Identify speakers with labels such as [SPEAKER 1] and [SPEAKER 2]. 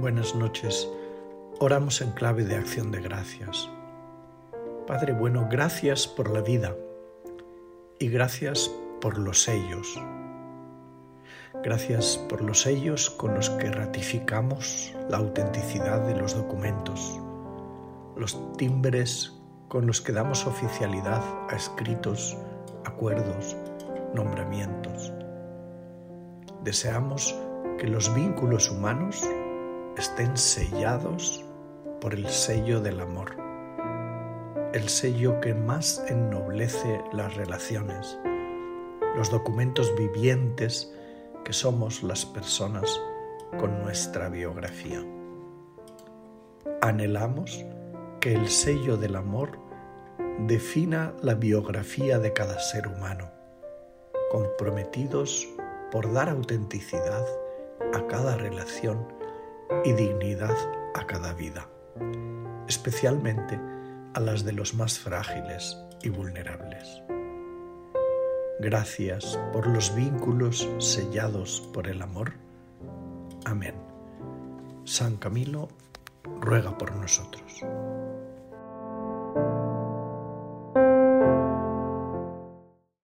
[SPEAKER 1] Buenas noches. Oramos en clave de acción de gracias. Padre bueno, gracias por la vida y gracias por los sellos. Gracias por los sellos con los que ratificamos la autenticidad de los documentos, los timbres con los que damos oficialidad a escritos, acuerdos, nombramientos. Deseamos que los vínculos humanos estén sellados por el sello del amor, el sello que más ennoblece las relaciones, los documentos vivientes que somos las personas con nuestra biografía. Anhelamos que el sello del amor defina la biografía de cada ser humano, comprometidos por dar autenticidad a cada relación y dignidad a cada vida, especialmente a las de los más frágiles y vulnerables. Gracias por los vínculos sellados por el amor. Amén. San Camilo ruega por nosotros.